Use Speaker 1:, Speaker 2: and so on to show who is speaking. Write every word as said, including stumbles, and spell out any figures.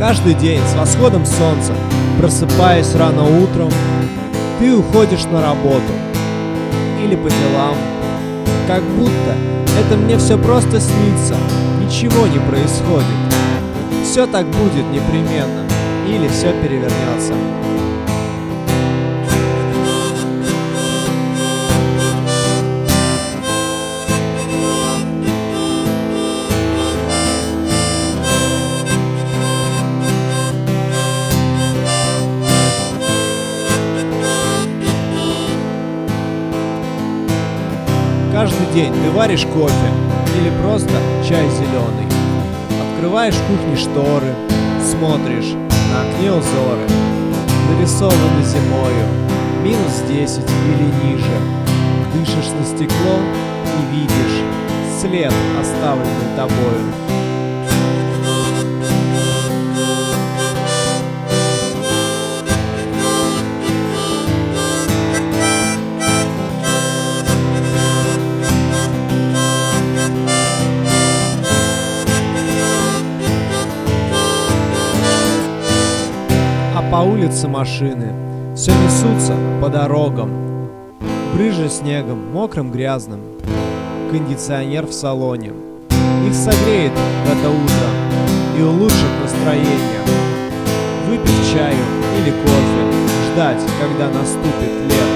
Speaker 1: Каждый день с восходом солнца, просыпаясь рано утром, ты уходишь на работу или по делам. Как будто это мне все просто снится, ничего не происходит. Все так будет непременно, или все перевернется. Каждый день ты варишь кофе или просто чай зеленый. Открываешь в кухне шторы, смотришь на окне узоры, нарисованы зимою, минус десять или ниже. Дышишь на стекло и видишь след, оставленный тобою. По улице машины все несутся по дорогам, брызжа снегом, мокрым, грязным. Кондиционер в салоне их согреет в это утро и улучшит настроение. Выпить чаю или кофе, ждать, когда наступит лето.